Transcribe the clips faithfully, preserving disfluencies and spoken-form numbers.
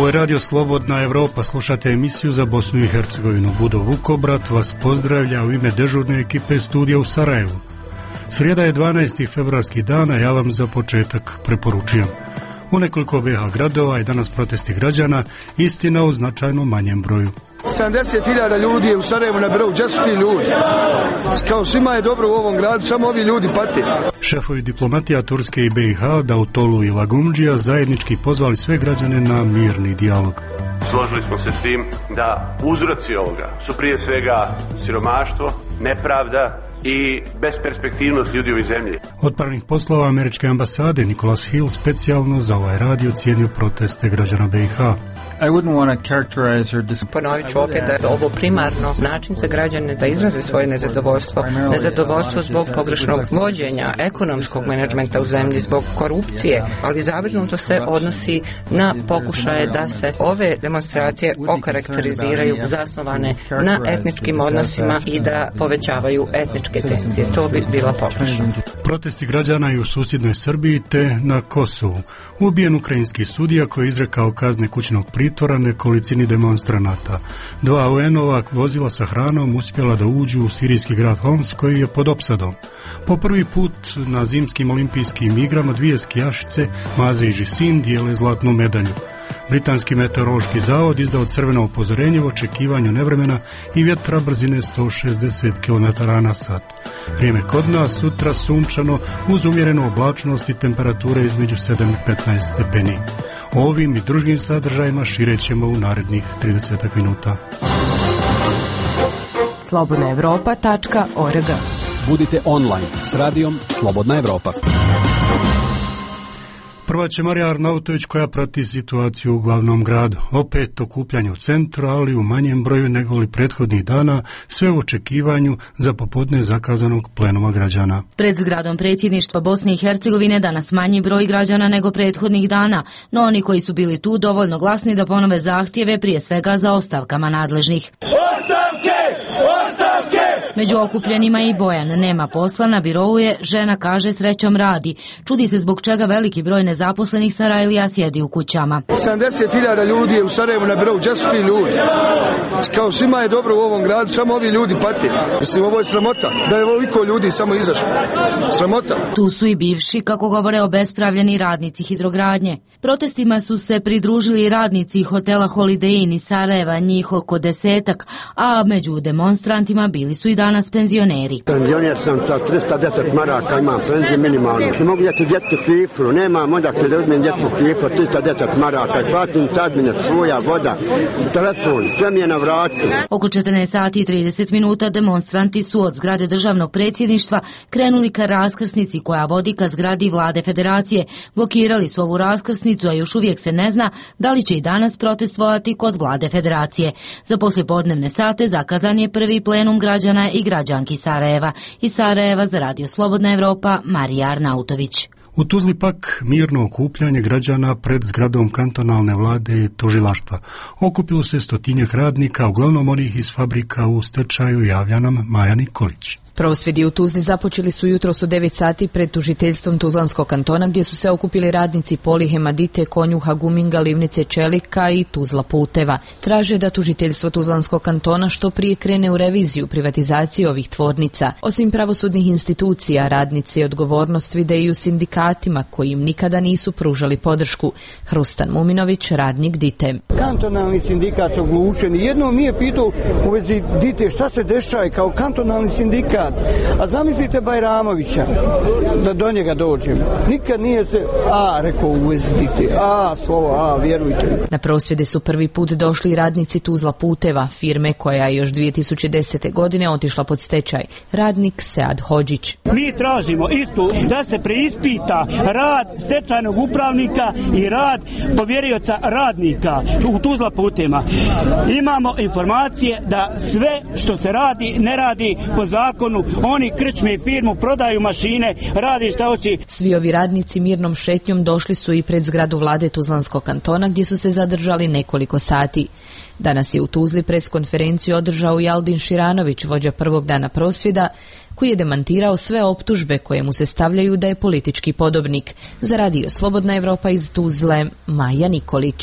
Ovo je Radio Slobodna Evropa, slušate emisiju za Bosnu i Hercegovinu. Budo Vukobrat vas pozdravlja u ime dežurne ekipe studija u Sarajevu. Srijeda je dvanaesti februarski dan, a ja vam za početak preporučujem. U nekoliko B iH gradova je danas protesti građana, istina u značajno manjem broju. sedamdeset hiljada ljudi je u Sarajevu na birou, gdje su ti ljudi? Kao svima je dobro u ovom gradu, samo ovi ljudi pati. Šefovi diplomatija Turske i B iH, Davutoglu i Lagumdžija, zajednički pozvali sve građane na mirni dijalog. Složili smo se s tim da uzroci ovoga su prije svega siromaštvo, nepravda i besperspektivnost ljudi u ovoj zemlji. Otpravnik poslova američke ambasade Nicholas Hill specijalno za ovaj radio cijenio proteste građana B iH. I wouldn't want to characterize her dis- Ponovit ću opet da je ovo primarno način za građane da izraze svoje nezadovoljstvo. Nezadovoljstvo zbog pogrešnog vođenja, ekonomskog menadžmenta u zemlji, zbog korupcije, ali zabrinuto se odnosi na pokušaje da se ove demonstracije okarakteriziraju zasnovane na etničkim odnosima i da povećavaju etničke tenzije. To bi bila pogrešno. Protesti građana i u susjednoj Srbiji te na Kosovu. Ubijen ukrajinski sudija koji je izrekao kazne kućnog pritvora nekolicini demonstranata. Dva U N-ova vozila sa hranom uspjela da uđu u sirijski grad Homs koji je pod opsadom. Po prvi put na zimskim olimpijskim igrama dvije skijašice, Maze i Žisin, dijele zlatnu medalju. Britanski meteorološki zavod izdao crveno upozorenje u očekivanju nevremena i vjetra brzine sto šezdeset kilometara na sat. Vrijeme kod nas sutra sunčano uz umjerenu oblačnost i temperature između sedam i petnaest stepeni. O ovim i drugim sadržajima širećemo u narednih trideset minuta. slobodna evropa tačka org. Budite online s radijom Slobodna Evropa. Prva će Marija Arnautović koja prati situaciju u glavnom gradu. Opet okupljanje u centru, ali u manjem broju nego li prethodnih dana, sve u očekivanju za popodne zakazanog plenuma građana. Pred zgradom predsjedništva Bosne i Hercegovine danas manji broj građana nego prethodnih dana, no oni koji su bili tu dovoljno glasni da ponove zahtjeve prije svega za ostavkama nadležnih. Ostavke! Ostavke! Među okupljenima i Bojan, nema posla, na birou je, žena kaže srećom radi. Čudi se zbog čega veliki broj nezaposlenih Sarajlija sjedi u kućama. sedamdeset hiljada ljudi je u Sarajevu na birou, gdje su ti ljudi? Kao svima je dobro u ovom gradu, samo ovi ljudi pati. Mislim, ovo je sramota, da je ovoliko ljudi samo izašlo. Sramota. Tu su i bivši, kako govore, obespravljeni radnici hidrogradnje. Protestima su se pridružili i radnici hotela Holiday Inn iz Sarajeva, njih oko desetak, a među demonstrantima bili su i danas penzioneri. Penzioner sam sa tristo deset maraka, imam penziju minimalno. Ne mogu djeti djetu kifru, nemam odakle da uzmem djetu kifru, tristo deset maraka, i platim tadmine, svoja, voda, telefon, sve mi je na vratu. Oko četrnaest sati i trideset minuta demonstranti su od zgrade državnog predsjedništva krenuli ka raskrsnici koja vodi ka zgradi vlade federacije. Blokirali su ovu raskrsnicu, a još uvijek se ne zna da li će i danas protestovati kod vlade federacije. Za poslijepodnevne sate zakazan je prvi plenum građana i građanki Sarajeva. Iz Sarajeva za Radio Slobodna Evropa, Marija Arnautović. U Tuzli pak mirno okupljanje građana pred zgradom kantonalne vlade i tužilaštva. Okupilo se stotinjak radnika, uglavnom onih iz fabrika u stečaju, javlja nam Maja Nikolić. Prosvjedi u Tuzli započeli su jutros u devet sati pred tužiteljstvom Tuzlanskog kantona gdje su se okupili radnici Polihe, Madite, Konjuha, Guminga, Livnice, Čelika i Tuzla puteva. Traže da tužiteljstvo Tuzlanskog kantona što prije krene u reviziju privatizacije ovih tvornica. Osim pravosudnih institucija, radnici odgovornost vide i u sindikatima koji im nikada nisu pružali podršku. Hrustan Muminović, radnik Dite. Kantonalni sindikat oglušen. Jednom mi je pitao u vezi Dite šta se dešava kao kantonalni sindikat. A zamislite Bajramovića, da do njega dođem. Nikad nije se a rekao u vezi Dite. A, slovo a, vjerujte. Na prosvjede su prvi put došli i radnici Tuzla puteva, firme koja je još dvije tisuće desete. godine otišla pod stečaj. Radnik Sead Hodžić. Mi tražimo isto da se preispita rad stečajnog upravnika i rad povjerioca radnika u Tuzla putema. Imamo informacije da sve što se radi ne radi po zakonu. Oni krčme firmu, prodaju mašine, radi šta hoće. Svi ovi radnici mirnom šetnjom došli su i pred zgradu vlade Tuzlanskog kantona gdje su se zadržali nekoliko sati. Danas je u Tuzli preskonferenciju održao i Aldin Širanović, vođa prvog dana prosvjeda, koji je demantirao sve optužbe koje mu se stavljaju da je politički podobnik. Za Radio Slobodna Evropa iz Tuzle, Maja Nikolić.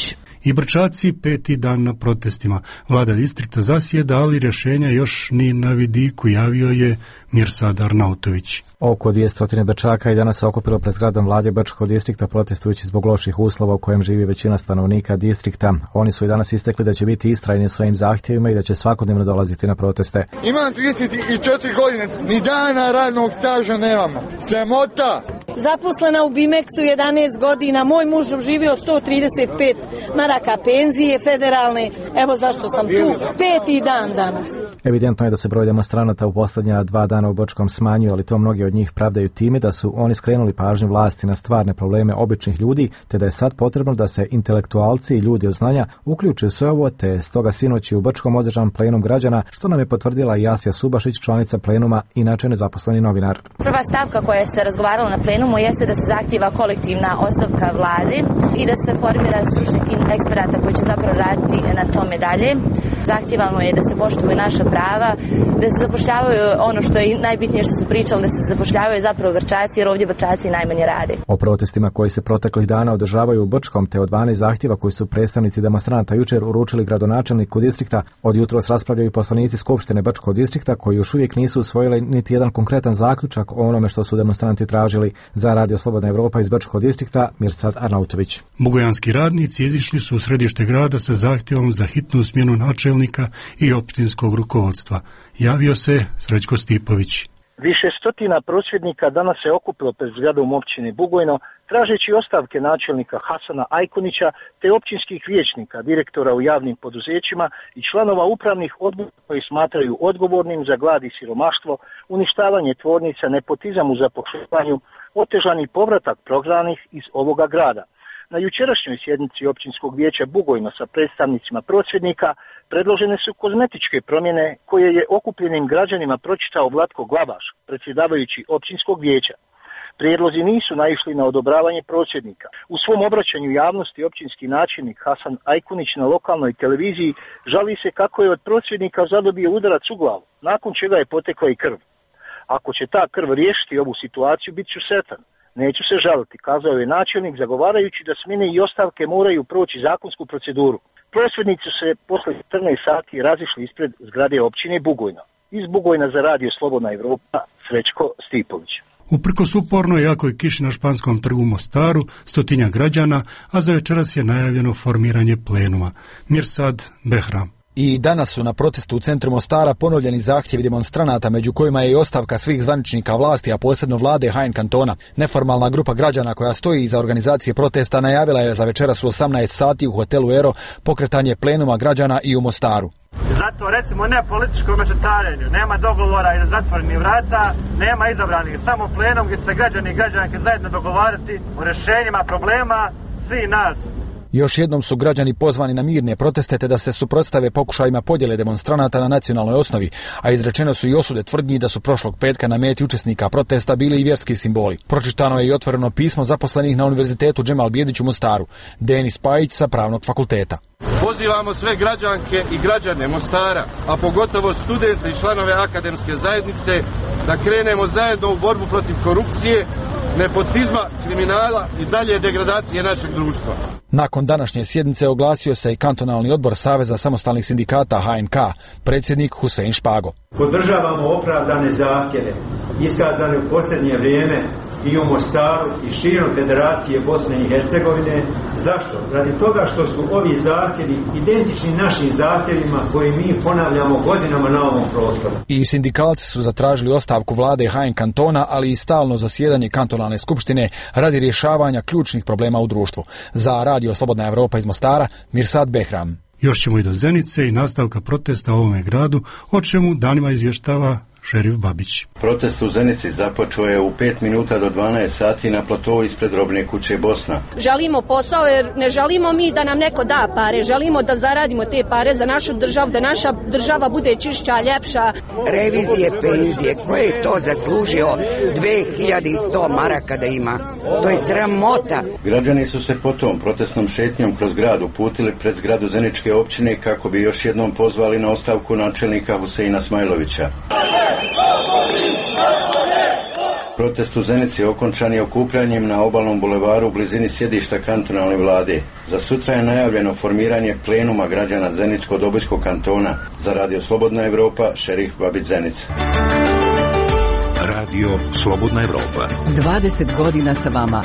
I Brčaci peti dan na protestima. Vlada distrikta zasjeda, ali rješenja još ni na vidiku, javio je Mirsad Arnautović. Oko dvjesto Brčaka i danas se okupilo pred zgradom vlade Brčkog distrikta protestujući zbog loših uslova u kojem živi većina stanovnika distrikta. Oni su i danas istekli da će biti istrajni svojim zahtjevima i da će svakodnevno dolaziti na proteste. Imam trideset četiri godine, ni dana radnog staža nemamo. Sramota! Zaposlena u Bimeksu jedanaest godina, moj muž živio sto trideset pet maraka penzije federalne, evo zašto sam tu, peti dan danas. Evidentno je da se broj demonstranata u posljednja dva dana u Brčkom smanjio, ali to mnogi od njih pravdaju time da su oni skrenuli pažnju vlasti na stvarne probleme običnih ljudi, te da je sad potrebno da se intelektualci i ljudi od znanja uključe u sve ovo, te stoga sinoć u Brčkom održan plenum građana, što nam je potvrdila i Jasja Subašić, članica plenuma, inače nezaposleni novinar. Prva stavka koja se razgovarala na plenumu jeste da se zahtijeva kolektivna ostavka vlade i da se formira stručni tim eksperata koji će zapravo raditi na tome dalje. Zahtijevamo je da se poštuju naša prava, da se zapošljavaju ono što je najbitnije što su pričali, da se zapošljavaju zapravo Brčaci, jer ovdje Brčaci najmanje rade. O protestima koji se proteklih dana održavaju u Brčkom, te od dvanaest zahtjeva koji su predstavnici demonstranata jučer uručili gradonačelniku distrikta, od jutros raspravljaju poslanici Skupštine Brčkog distrikta koji još uvijek nisu usvojili niti jedan konkretan zaključak o onome što su demonstranti tražili. Za Radio Slobodna Evropa iz Brčkog distrikta, Mirsad Arnautović. Bugojanski radnici izišli su u središte grada sa zahtjevom za hitnu smjenu načelnika i općinskog rukovodstva. Javio se Srećko Stipović. Više stotina prosvjednika danas se okupilo pred zgradom općine Bugojno, tražeći ostavke načelnika Hasana Ajkunića te općinskih vijećnika, direktora u javnim poduzećima i članova upravnih odbora koji smatraju odgovornim za glad i siromaštvo, uništavanje tvornica, nepotizam u zapošljavanju, otežani povratak prognanih iz ovoga grada. Na jučerašnjoj sjednici općinskog vijeća Bugojno sa predstavnicima prosvjednika predložene su kozmetičke promjene koje je okupljenim građanima pročitao Vlatko Glavaš, predsjedavajući općinskog vijeća. Prijedlozi nisu naišli na odobravanje prosvjednika. U svom obraćanju javnosti općinski načelnik Hasan Ajkunić na lokalnoj televiziji žali se kako je od prosvjednika zadobio udarac u glavu, nakon čega je potekla i krv. Ako će ta krv riješiti ovu situaciju, bit ću sretan. Neću se žaliti, kazao je načelnik, zagovarajući da smjene i ostavke moraju proći zakonsku proceduru. Prosvjednici se posle četrnaest sati razišli ispred zgrade općine Bugojno. Iz Bugojna za Radio Slobodna Evropa, Srećko Stipović. Uprkos uporno jakoj kiši na Španskom trgu u Mostaru, stotinja građana, a za večeras je najavljeno formiranje plenuma. Mirsad Behram. I danas su na protestu u centru Mostara ponovljeni zahtjevi demonstranata, među kojima je i ostavka svih zvaničnika vlasti, a posebno vlade H N kantona. Neformalna grupa građana koja stoji iza organizacije protesta najavila je za večeras u osamnaest sati u hotelu Ero pokretanje plenuma građana i u Mostaru. Zato recimo ne političkom mešetarenju, nema dogovora iza zatvorenih vrata, nema izabranih, samo plenum gdje će se građani i građanke zajedno dogovarati o rješenjima problema svih nas. Još jednom su građani pozvani na mirne proteste te da se suprotstave pokušajima podjele demonstranata na nacionalnoj osnovi, a izrečeno su i osude tvrdnji da su prošlog petka na meti učesnika protesta bili i vjerski simboli. Pročitano je i otvoreno pismo zaposlenih na Univerzitetu Džemal Bijedić u Mostaru, Denis Pajić sa Pravnog fakulteta. Pozivamo sve građanke i građane Mostara, a pogotovo studente i članove akademske zajednice, da krenemo zajedno u borbu protiv korupcije, nepotizma, kriminala i dalje degradacije našeg društva. Nakon današnje sjednice oglasio se i kantonalni odbor Saveza samostalnih sindikata H N K, predsjednik Husein Špago. Podržavamo opravdane zahtjeve iskazane u posljednje vrijeme i u Mostaru i širom Federacije Bosne i Hercegovine. Zašto? Radi toga što su ovi zahtjevi identični našim zahtjevima koje mi ponavljamo godinama na ovom prostoru. I sindikalci su zatražili ostavku vlade H N kantona, ali i stalno zasjedanje kantonalne skupštine radi rješavanja ključnih problema u društvu. Za Radio Slobodna Evropa iz Mostara, Mirsad Behram. Još ćemo i do Zenice i nastavka protesta u ovome gradu, o čemu danima izvještava Šerif Babić. Protest u Zenici započeo je u pet minuta do dvanaest sati na platovu ispred robne kuće Bosna. Želimo posao jer ne želimo mi da nam neko da pare, želimo da zaradimo te pare za našu državu, da naša država bude čišća, ljepša. Revizije penzije, ko je to zaslužio dve hiljade sto maraka da ima? To je sramota. Građani su se potom protestnom šetnjom kroz grad uputili pred zgradu Zeničke općine kako bi još jednom pozvali na ostavku načelnika Huseina Smajlovića. Protest u Zenici okončan je okupljanjem na obalnom bulevaru u blizini sjedišta kantonalne vlade. Za sutra je najavljeno formiranje plenuma građana Zeničko-Dobojskog kantona. Za Radio Slobodna Evropa, šerif Babić Zenica. Radio Slobodna Evropa. dvadeset godina sa vama.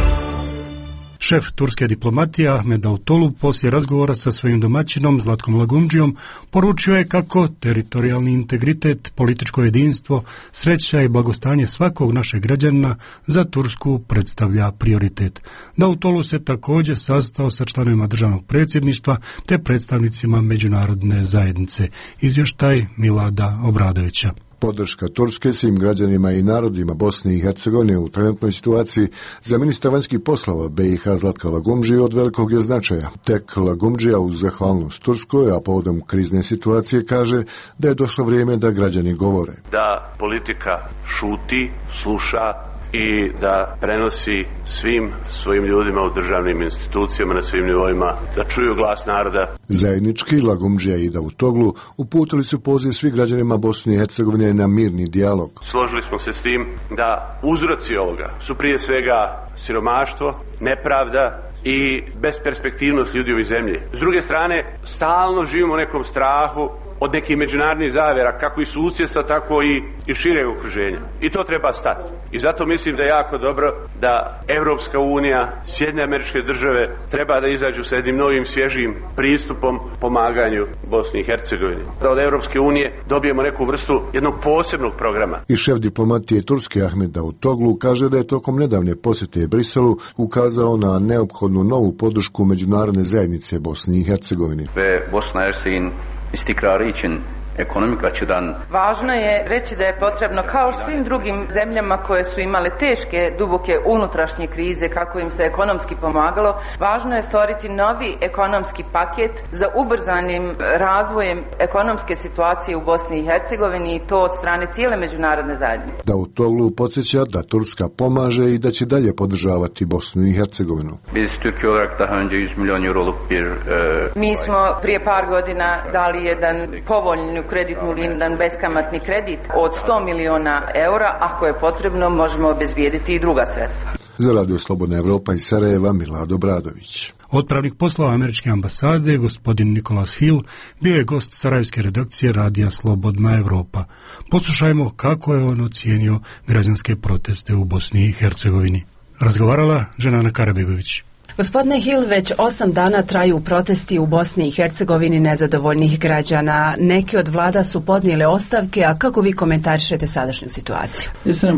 Šef turske diplomatije Ahmed Davutoglu poslije razgovora sa svojim domaćinom Zlatkom Lagumdžijom poručio je kako teritorijalni integritet, političko jedinstvo, sreća i blagostanje svakog našeg građanina za Tursku predstavlja prioritet. Davutoglu se također sastao sa članovima državnog predsjedništva te predstavnicima međunarodne zajednice. Izvještaj Milada Obradovića. Podrška Turske svim građanima i narodima Bosne i Hercegovine u trenutnoj situaciji za ministra vanjskih poslova B i H Zlatka Lagumdžije od velikog je značaja. Tek Lagumdžija uz zahvalnost Turskoj, a povodom krizne situacije kaže da je došlo vrijeme da građani govore. Da politika šuti, sluša i da prenosi svim svojim ljudima u državnim institucijama na svim nivoima, da čuju glas naroda. Zajednički Lagumdžija i Davutoglu uputili su poziv svih građanima Bosne i Hercegovine na mirni dijalog. Složili smo se s tim da uzroci ovoga su prije svega siromaštvo, nepravda i besperspektivnost ljudi u ovoj zemlji. S druge strane, stalno živimo u nekom strahu od nekih međunarodnih zavjera, kako i susjedstva, tako i, i šireg okruženja. I to treba stati. I zato mislim da je jako dobro da Evropska unija, Sjedinjene Američke Države treba da izađu sa jednim novim svježim pristupom pomaganju Bosni i Hercegovini. Da od Evropske unije dobijemo neku vrstu jednog posebnog programa. I šef diplomatije Turske Ahmed Davutoglu kaže da je tokom nedavne posjete Briselu ukazao na neophodnu novu podršku međunarodne zajednice Bosni i Hercegovini. Ve Bosna Hercegovina istikrar için ekonomik açıdan. Važno je reći da je potrebno, kao svim drugim zemljama koje su imale teške, duboke unutrašnje krize, kako im se ekonomski pomagalo, važno je stvoriti novi ekonomski paket za ubrzanim razvojem ekonomske situacije u Bosni i Hercegovini i to od strane cijele međunarodne zajednice. Davutoglu podsjeća da Turska pomaže i da će dalje podržavati Bosnu i Hercegovinu. Biz Türkiye olarak daha önce yüz milyon euroluk bir e... Mi smo prije par godina dali jedan povoljni kreditnu liniju, jedan beskamatni kredit od sto miliona eura, ako je potrebno možemo obezbijediti i druga sredstva. Za Radio Slobodna Evropa iz Sarajeva, Milad Obradović. Otpravnik poslova američke ambasade, gospodin Nicholas Hill, bio je gost sarajevske redakcije Radija Slobodna Evropa. Poslušajmo kako je on ocijenio građanske proteste u Bosni i Hercegovini. Razgovarala Ženana Karabegović. Gospodine Hill, već osam dana traju protesti u Bosni i Hercegovini nezadovoljnih građana. Neki od vlada su podnijele ostavke, a kako vi komentarišete sadašnju situaciju?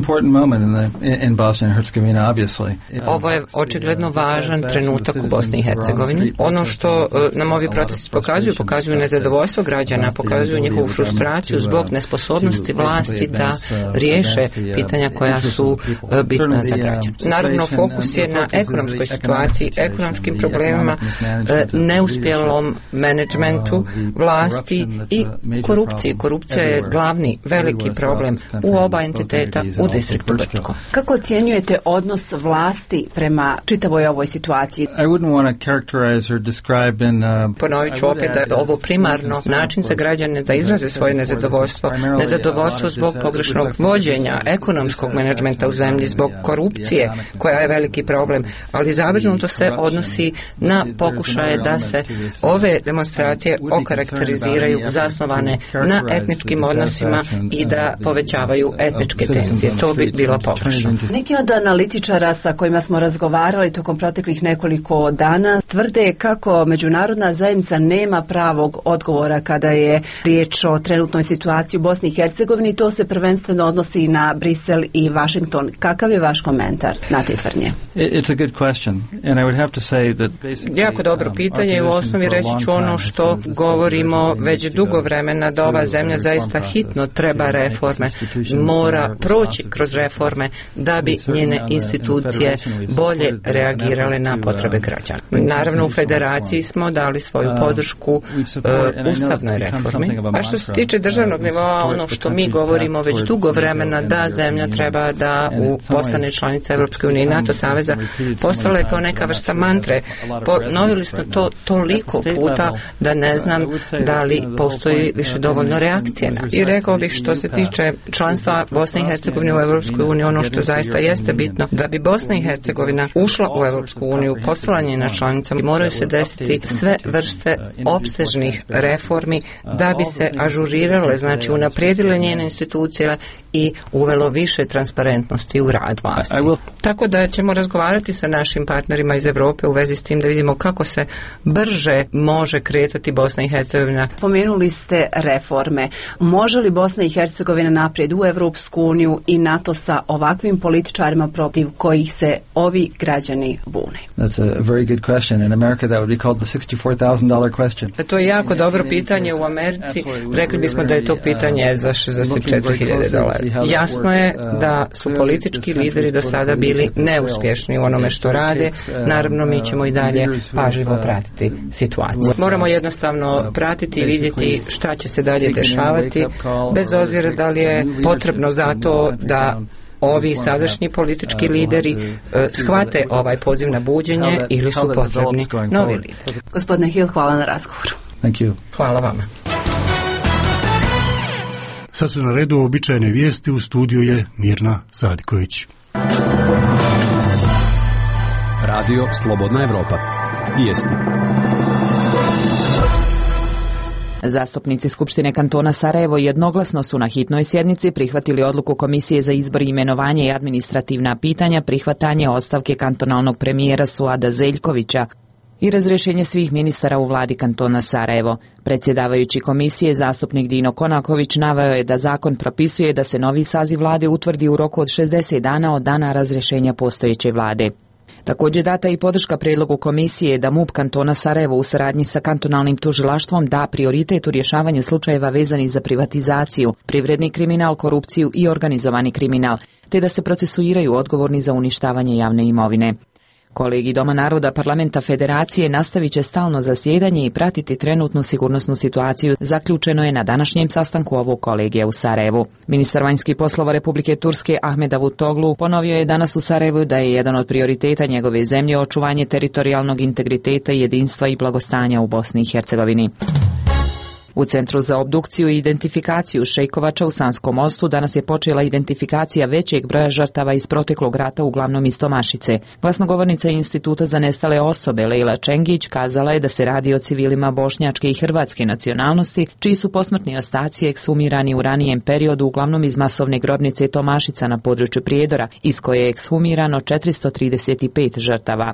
Ovo je očigledno važan trenutak u Bosni i Hercegovini. Ono što nam ovi protesti pokazuju, pokazuju nezadovoljstvo građana, pokazuju njihovu frustraciju zbog nesposobnosti vlasti da riješe pitanja koja su bitna za građane. Naravno, fokus je na ekonomskoj situaciji, ekonomskim problemima, neuspjelom menadžmentu vlasti i korupciji. Korupcija je glavni veliki problem u oba entiteta u distriktu Brčko. Kako ocjenjujete odnos vlasti prema čitavoj ovoj situaciji? Ponovit ću opet da je ovo primarno način za građane da izraze svoje nezadovoljstvo. Nezadovoljstvo zbog pogrešnog vođenja, ekonomskog menadžmenta u zemlji, zbog korupcije koja je veliki problem, ali zabrinuto se odnosi na pokušaje da se ove demonstracije okarakteriziraju zasnovane na etničkim odnosima i da povećavaju etničke tenzije. To bi bilo pogrešno. Neki od analitičara sa kojima smo razgovarali tokom proteklih nekoliko dana tvrde kako međunarodna zajednica nema pravog odgovora kada je riječ o trenutnoj situaciji u Bosni i Hercegovini. To se prvenstveno odnosi na Brisel i Washington. Kakav je vaš komentar na te tvrdnje? It's a good question. And I would have to say that jako dobro pitanje i u osnovi reći ću ono što govorimo već dugo vremena, da ova zemlja zaista hitno treba reforme, mora proći kroz reforme da bi njene institucije bolje reagirale na potrebe građana. Naravno, u federaciji smo dali svoju podršku uh, ustavnoj reformi, a što se tiče državnog nivoa, ono što mi govorimo već dugo vremena, da zemlja treba da u postane članica Europske unije i NATO saveza, postala je kao neka vrsta mantre. Ponovili smo to toliko puta da ne znam da li postoji više dovoljno reakcije na. I rekao bih što se tiče članstva Bosne i Hercegovine u Europskoj uniji, ono što zaista jeste bitno, da bi Bosna i Hercegovina ušla u Europsku uniju, postala njena članica, moraju se desiti sve vrste opsežnih reformi da bi se ažurirale, znači unaprijedile njene institucije i uvelo više transparentnosti u rad vlasti. Tako da ćemo razgovarati sa našim partnerima iz Europe u vezi s tim da vidimo kako se brže može kretati Bosna i Hercegovina. Pomenuli ste reforme. Može li Bosna i Hercegovina naprijed u Europsku uniju i NATO sa ovakvim političarima protiv kojih se ovi građani bune? That's a very good question. In America that would be called the sixty-four thousand dollars question. To je jako dobro pitanje u Americi. Rekli bismo da je to pitanje za šezdeset četiri hiljade dolara. Jasno je da su politički lideri do sada bili neuspješni u onome što rade. Naravno, mi ćemo i dalje pažljivo pratiti situaciju. Moramo jednostavno pratiti i vidjeti šta će se dalje dešavati, bez obzira da li je potrebno za to da ovi sadašnji politički lideri uh, shvate ovaj poziv na buđenje ili su potrebni novi lideri. Gospodine Hill, hvala na razgovoru. Thank you. Hvala vama. Sad su na redu običajne vijesti, u studiju je Mirna Sadiković. Radio Slobodna Evropa. Vijesti. Zastupnici Skupštine kantona Sarajevo jednoglasno su na hitnoj sjednici prihvatili odluku Komisije za izbor i imenovanje i administrativna pitanja prihvatanje ostavke kantonalnog premijera Suada Zeljkovića i razrješenje svih ministara u vladi kantona Sarajevo. Predsjedavajući komisije, zastupnik Dino Konaković, naveo je da zakon propisuje da se novi saziv vlade utvrdi u roku od šezdeset dana od dana razrješenja postojeće vlade. Također data i podrška prijedlogu komisije da M U P kantona Sarajevo u saradnji sa kantonalnim tužilaštvom da prioritet u rješavanju slučajeva vezanih za privatizaciju, privredni kriminal, korupciju i organizovani kriminal, te da se procesuiraju odgovorni za uništavanje javne imovine. Kolegi Doma naroda Parlamenta Federacije nastavit će stalno zasjedanje i pratiti trenutnu sigurnosnu situaciju, zaključeno je na današnjem sastanku ovog kolegija u Sarajevu. Ministar vanjskih poslova Republike Turske Ahmed Davutoglu ponovio je danas u Sarajevu da je jedan od prioriteta njegove zemlje očuvanje teritorijalnog integriteta, jedinstva i blagostanja u Bosni i Hercegovini. U Centru za obdukciju i identifikaciju Šejkovača u Sanskom mostu danas je počela identifikacija većeg broja žrtava iz proteklog rata, uglavnom iz Tomašice. Glasnogovornica Instituta za nestale osobe Lejla Čengić kazala je da se radi o civilima bošnjačke i hrvatske nacionalnosti, čiji su posmrtni ostaci ekshumirani u ranijem periodu, uglavnom iz masovne grobnice Tomašica na području Prijedora, iz koje je ekshumirano četiristo trideset pet žrtava.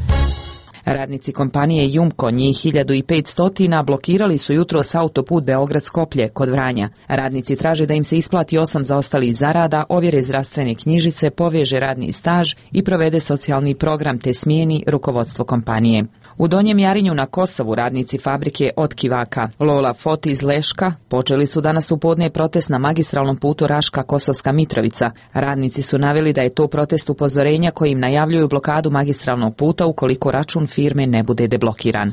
Radnici kompanije Jumko, njih hiljadu petsto, blokirali su jutros autoput Beograd-Skoplje kod Vranja. Radnici traže da im se isplati osam zaostalih zarada, ovjere zdravstvene knjižice, poveže radni staž i provede socijalni program te smijeni rukovodstvo kompanije. U Donjem Jarinju na Kosovu radnici fabrike Otkivaka Lola Foti iz Leška počeli su danas u podne protest na magistralnom putu Raška-Kosovska Mitrovica. Radnici su naveli da je to protest upozorenja kojim najavljuju blokadu magistralnog puta ukoliko račun firme ne bude deblokiran.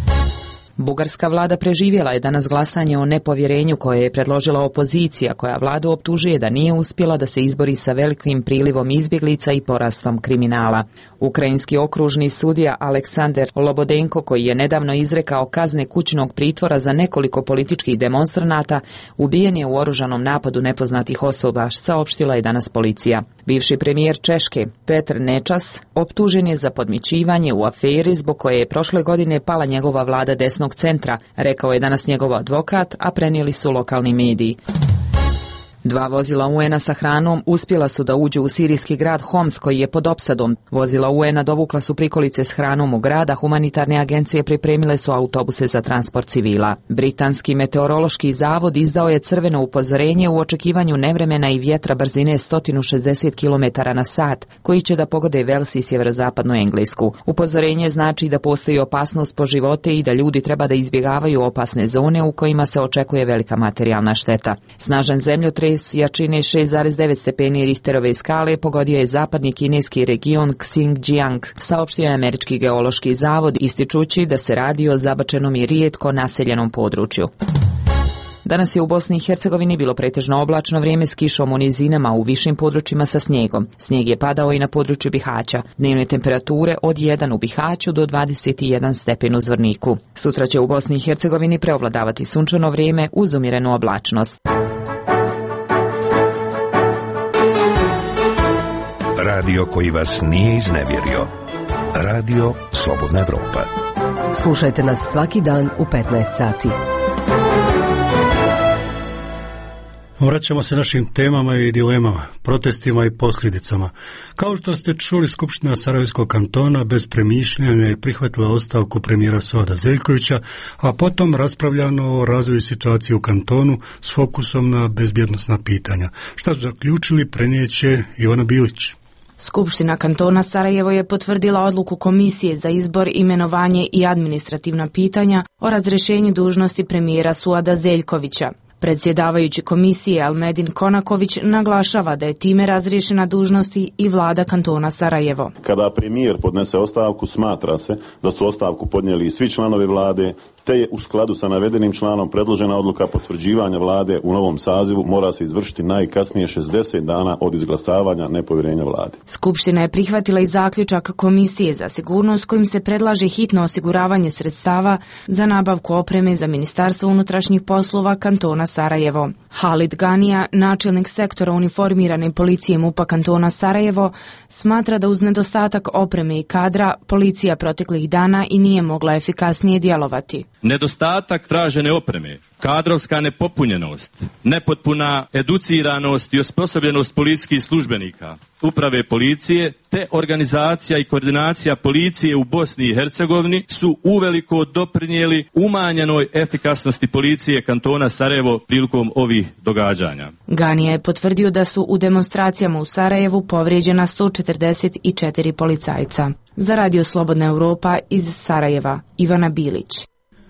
Bugarska vlada preživjela je danas glasanje o nepovjerenju koje je predložila opozicija, koja vladu optužuje da nije uspjela da se izbori sa velikim prilivom izbjeglica i porastom kriminala. Ukrajinski okružni sudija Aleksandar Lobodenko, koji je nedavno izrekao kazne kućnog pritvora za nekoliko političkih demonstranata, ubijen je u oružanom napadu nepoznatih osoba, saopštila je danas policija. Bivši premijer Češke, Petr Nečas, optužen je za podmićivanje u aferi zbog koje je prošle godine pala njegova vlada desnog centra, rekao je danas njegov advokat, a prenijeli su lokalni mediji. Dva vozila U N-a sa hranom uspjela su da uđu u sirijski grad Homs koji je pod opsadom. Vozila U N-a dovukla su prikolice s hranom u grada, humanitarne agencije pripremile su autobuse za transport civila. Britanski meteorološki zavod izdao je crveno upozorenje u očekivanju nevremena i vjetra brzine sto šezdeset kilometara na sat, koji će da pogode Vels i sjeverozapadnu Englesku. Upozorenje znači da postoji opasnost po živote i da ljudi treba da izbjegavaju opasne zone u kojima se očekuje velika materijalna šteta. Snažan zemljotres jačine šest zarez devet stepeni Richterove skale pogodio je zapadni kineski region Xinjiang, saopštio je Američki geološki zavod, ističući da se radi o zabačenom i rijetko naseljenom području. Danas je u Bosni i Hercegovini bilo pretežno oblačno vrijeme s kišom u nizinama u višim područjima sa snijegom. Snijeg je padao i na području Bihaća. Dnevne temperature od jedan u Bihaću do dvadeset jedan stepen u Zvorniku. Sutra će u Bosni i Hercegovini preovladavati sunčano vrijeme uz umjerenu oblačnost. Radio koji vas nije iznevjerio. Radio Slobodna Evropa. Slušajte nas svaki dan u petnaest sati. Vraćamo se našim temama i dilemama, protestima i posljedicama. Kao što ste čuli, Skupština Sarajevskog kantona bez premišljanja je prihvatila ostavku premijera Suada Zeljkovića, a potom raspravljano o razvoju situacije u kantonu s fokusom na bezbjednosna pitanja. Šta su zaključili, prenijeće Ivana Bilić. Skupština kantona Sarajevo je potvrdila odluku Komisije za izbor, imenovanje i administrativna pitanja o razrješenju dužnosti premijera Suada Zeljkovića. Predsjedavajući komisije Almedin Konaković naglašava da je time razriješena dužnosti i vlada kantona Sarajevo. Kada premijer podnese ostavku, smatra se da su ostavku podnijeli i svi članovi vlade, te je u skladu sa navedenim članom predložena odluka potvrđivanja vlade u novom sazivu mora se izvršiti najkasnije šezdeset dana od izglasavanja nepovjerenja vlade. Skupština je prihvatila i zaključak Komisije za sigurnost kojim se predlaže hitno osiguravanje sredstava za nabavku opreme za Ministarstvo unutrašnjih poslova kantona Sarajevo. Halid Ganija, načelnik sektora uniformirane policije MUP-a kantona Sarajevo, smatra da uz nedostatak opreme i kadra policija proteklih dana i nije mogla efikasnije djelovati. Nedostatak tražene opreme, kadrovska nepopunjenost, nepotpuna educiranost i osposobljenost policijskih službenika, uprave policije te organizacija i koordinacija policije u Bosni i Hercegovini su uveliko doprinijeli umanjenoj efikasnosti policije kantona Sarajevo prilikom ovih događanja. Ganija je potvrdio da su u demonstracijama u Sarajevu povrijeđena sto četrdeset četiri policajca. Za Radio Slobodna Europa iz Sarajeva, Ivana Bilić.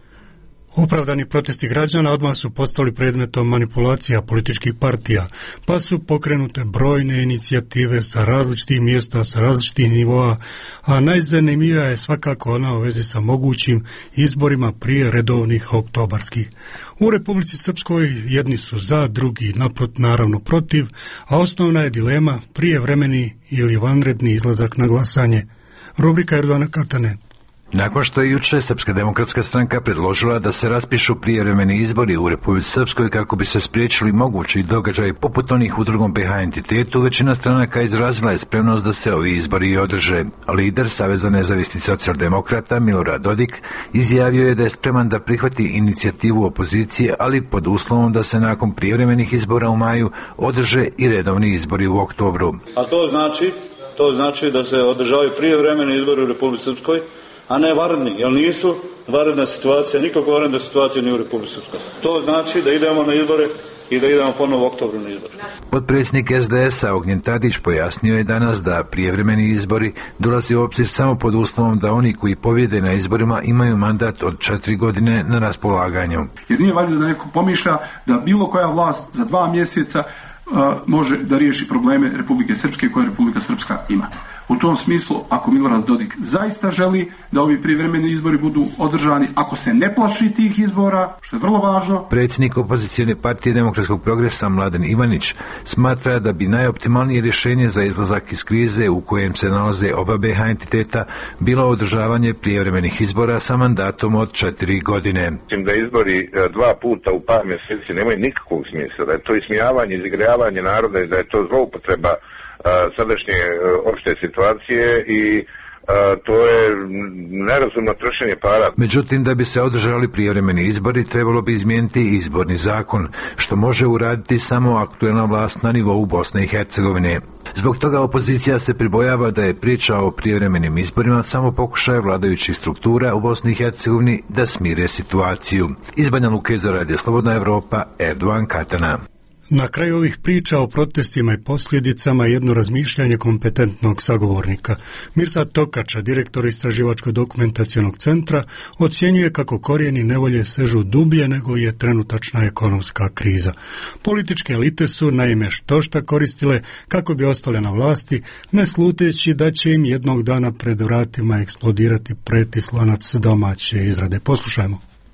Opravdani protesti građana odmah su postali predmetom manipulacija političkih partija, pa su pokrenute brojne inicijative sa različitih mjesta, sa različitih nivoa, a najzanimljivija je svakako ona u vezi sa mogućim izborima prije redovnih oktobarskih. U Republici Srpskoj jedni su za, drugi naprot, naravno protiv, a osnovna je dilema prijevremeni ili vanredni izlazak na glasanje. Rubrika Erdovana Katane. Nakon što je jučer Srpska demokratska stranka predložila da se raspišu prijevremeni izbori u Republici Srpskoj kako bi se spriječili mogući događaji poput onih u drugom be ha entitetu, većina stranaka izrazila je spremnost da se ovi izbori održe. Lider Saveza nezavisnih socijaldemokrata Milorad Dodik izjavio je da je spreman da prihvati inicijativu opozicije, ali pod uslovom da se nakon prijevremenih izbora u maju održe i redovni izbori u oktobru. A to znači, to znači da se održavaju prijevremeni izbori u Republici Srpskoj, a ne vanredni, jer nisu vanredna situacija, nikakva vanredna situacija nije u Republici Srpskoj. To znači da idemo na izbore i da idemo ponovo u oktobru na izbore. Potpredsjednik es de esa Ognjen Tadić pojasnio je danas da prijevremeni izbori dolazi u obzir samo pod uslovom da oni koji pobjede na izborima imaju mandat od četiri godine na raspolaganju. Jer nije valjda da neko pomišlja da bilo koja vlast za dva mjeseca uh, može da riješi probleme Republike Srpske koje Republika Srpska ima. U tom smislu, ako Milorad Dodik zaista želi da ovi prijevremeni izbori budu održani, ako se ne plaši tih izbora, što je vrlo važno. Predsjednik opozicijne partije Demokratskog progresa Mladen Ivanić smatra da bi najoptimalnije rješenje za izlazak iz krize u kojem se nalaze oba be ha entiteta bilo održavanje prijevremenih izbora sa mandatom od četiri godine. Mislim da izbori dva puta u par mjeseci nemaju nikakvog smisla, da je to ismijavanje, izigravanje naroda i da je to zloupotreba sadašnje opšte situacije i a, to je nerazumno trošenje para. Međutim, da bi se održali prijevremeni izbori, trebalo bi izmijeniti izborni zakon, što može uraditi samo aktuelna vlast na nivou Bosne i Hercegovine. Zbog toga opozicija se pribojava da je priča o prijevremenim izborima samo pokušaj vladajućih struktura u Bosni i Hercegovini da smire situaciju. Iz Banja Luke za Radio Slobodna Evropa, Erdovan Katana. Na kraju ovih priča o protestima i posljedicama jedno razmišljanje kompetentnog sagovornika. Mirsad Tokača, direktor Istraživačko-dokumentacionog centra, ocjenjuje kako korijeni nevolje sežu dublje nego je trenutačna ekonomska kriza. Političke elite su naime štošta koristile kako bi ostale na vlasti, ne sluteći da će im jednog dana pred vratima eksplodirati pretislanac domaće izrade. Poslušajmo.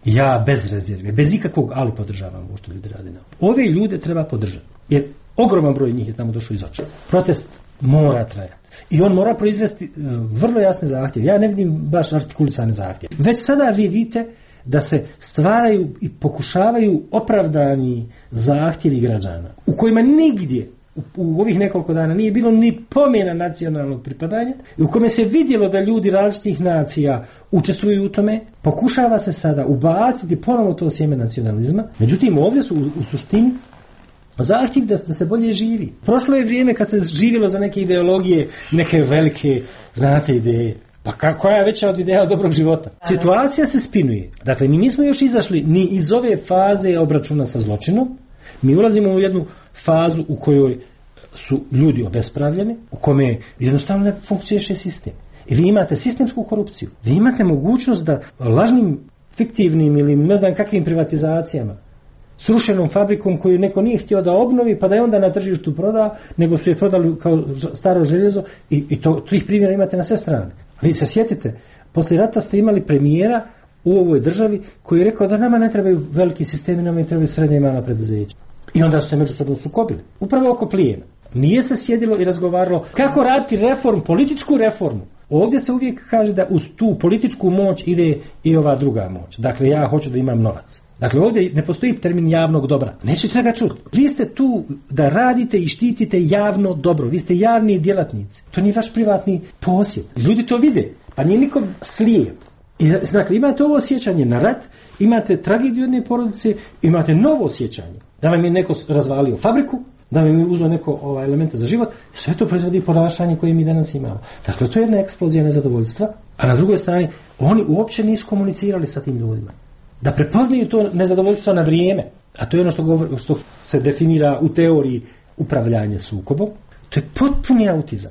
Ja bez rezerve, bez ikakvog ali podržavam ovo što ljudi rade. Ove ljude treba podržati, jer ogroman broj njih je tamo došao iz oča. Protest mora trajati. I on mora proizvesti uh, vrlo jasne zahtjeve. Ja ne vidim baš artikulisane zahtjeve. Već sada vi vidite da se stvaraju i pokušavaju opravdani zahtjevi građana, u kojima nigdje u, u ovih nekoliko dana nije bilo ni pomena nacionalnog pripadanja, i u kome se vidjelo da ljudi različitih nacija učestvuju u tome. Pokušava se sada ubaciti ponovno to sjeme nacionalizma. Međutim, ovdje su u, u suštini zahtjev da, da se bolje živi. Prošlo je vrijeme kad se živjelo za neke ideologije, neke velike, znate, ideje. Pa koja je veća od ideja dobrog života? Situacija se spinuje. Dakle, mi nismo još izašli ni iz ove faze obračuna sa zločinom. Mi ulazimo u jednu fazu u kojoj su ljudi obespravljeni, u kome jednostavno ne funkcioniše sistem. I vi imate sistemsku korupciju. Vi imate mogućnost da lažnim, fiktivnim ili ne znam kakvim privatizacijama, srušenom fabrikom koju neko nije htio da obnovi, pa da je onda na tržištu proda, nego su je prodali kao staro željezo, i, i to, tih primjera imate na sve strane. Vi se sjetite, poslije rata ste imali premijera u ovoj državi koji je rekao da nama ne trebaju veliki sistemi, nama ne trebaju srednje i mala preduzeća. I onda su se međusobno sukobili. Upravo oko plijena. Nije se sjedilo i razgovaralo kako raditi reformu, političku reformu. Ovdje se uvijek kaže da uz tu političku moć ide i ova druga moć. Dakle, ja hoću da imam novac. Dakle, ovdje ne postoji termin javnog dobra. Nećete ga čuti. Vi ste tu da radite i štitite javno dobro. Vi ste javni djelatnici. To nije vaš privatni posjed. Ljudi to vide. Pa nije nikom slijep. I, dakle, imate ovo osjećanje na rat, imate tragediju jedne porodice, imate novo osjećanje. Da vam je neko razvalio fabriku, da vam je uzeo neko ovaj, elemente za život, sve to proizvodi ponašanje koje mi danas imamo. Dakle, to je jedna eksplozija nezadovoljstva, a na drugoj strani oni uopće nisu komunicirali sa tim ljudima. Da prepoznaju to nezadovoljstvo na vrijeme, a to je ono što, govor, što se definira u teoriji upravljanja sukobom, to je potpuni autizam.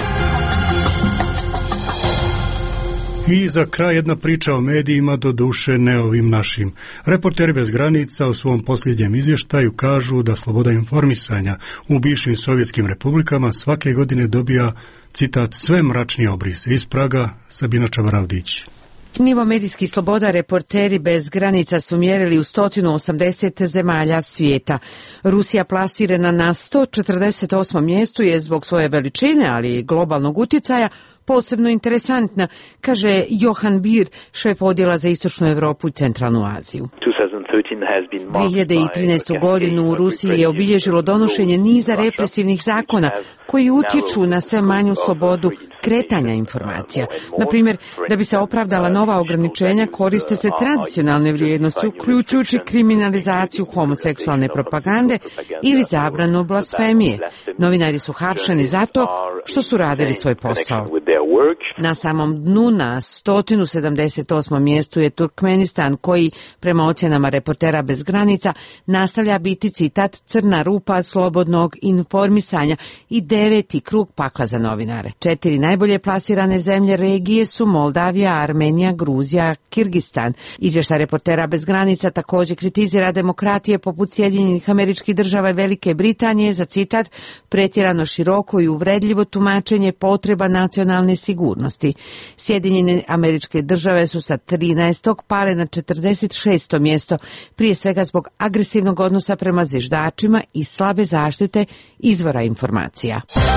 I za kraj jedna priča o medijima, do duše ne ovim našim. Reporteri bez granica u svom posljednjem izvještaju kažu da sloboda informisanja u bivšim sovjetskim republikama svake godine dobija, citat, sve mračnije obrise. Iz Praga, Sabina Čavaravdić. Nivo medijskih sloboda Reporteri bez granica su mjerili u sto osamdeset zemalja svijeta. Rusija plasirana na sto četrdeset osmom mjestu je zbog svoje veličine, ali i globalnog utjecaja, posebno interesantna, kaže Johan Bir, šef odjela za istočnu Europu i centralnu Aziju. dvije hiljade trinaestu. godinu u Rusiji je obilježilo donošenje niza represivnih zakona koji utječu na sve manju slobodu kretanja informacija. Na primjer, da bi se opravdala nova ograničenja, koriste se tradicionalne vrijednosti, uključujući kriminalizaciju homoseksualne propagande ili zabranu blasfemije. Novinari su hapšeni zato što su radili svoj posao. Na samom dnu, na sto sedamdeset osmom mjestu je Turkmenistan, koji, prema ocjenama Reportera bez granica, nastavlja biti, citat, crna rupa slobodnog informisanja i deveti krug pakla za novinare. Četiri najbolje plasirane zemlje regije su Moldavija, Armenija, Gruzija, Kirgistan. Izvještaj Reportera bez granica također kritizira demokratije poput Sjedinjenih Američkih Država i Velike Britanije za, citat, pretjerano široko i uvredljivo tumačenje potreba nacionalne sigurnosti. Sjedinjene Američke Države su sa trinaestog pale na četrdeset šesto mjesto, prije svega zbog agresivnog odnosa prema zviždačima i slabe zaštite izvora informacija.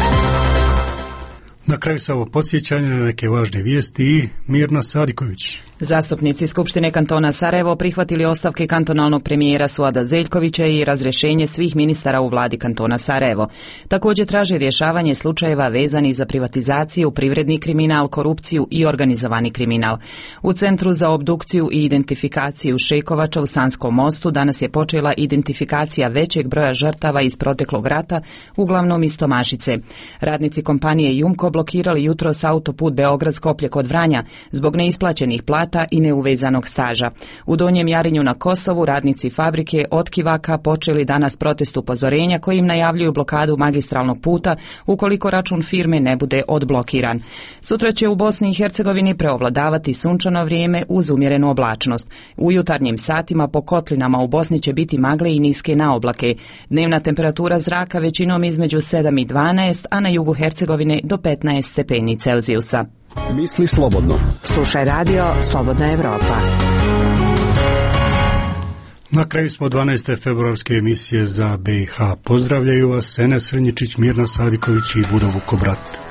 Na kraju samo podsjećanje na neke važne vijesti i Mirna Sadiković. Zastupnici Skupštine kantona Sarajevo prihvatili ostavke kantonalnog premijera Suada Zeljkovića i razrješenje svih ministara u vladi kantona Sarajevo. Također traže rješavanje slučajeva vezanih za privatizaciju, privredni kriminal, korupciju i organizovani kriminal. U Centru za obdukciju i identifikaciju Šekovača u Sanskom mostu danas je počela identifikacija većeg broja žrtava iz proteklog rata, uglavnom iz Tomašice. Radnici kompanije Jumko blokirali jutros autoput Beograd-Skoplje kod Vranja zbog neisplaćenih plata i neuvezanog staža. U Donjem Jarinju na Kosovu radnici fabrike Otkivaka počeli danas protest upozorenja kojim najavljuju blokadu magistralnog puta ukoliko račun firme ne bude odblokiran. Sutra će u Bosni i Hercegovini preovladavati sunčano vrijeme uz umjerenu oblačnost. U jutarnjim satima po kotlinama u Bosni će biti magle i niske naoblake. Dnevna temperatura zraka većinom između sedam i dvanaest, a na jugu Hercegovine do petnaest stepeni Celzijusa. Misli slobodno. Slušaj radio Slobodna Evropa. Na kraju smo dvanaeste februarske emisije za B i H. Pozdravljaju vas Enes Srnjičić, Mirna Sadiković i Budo Vukobrat.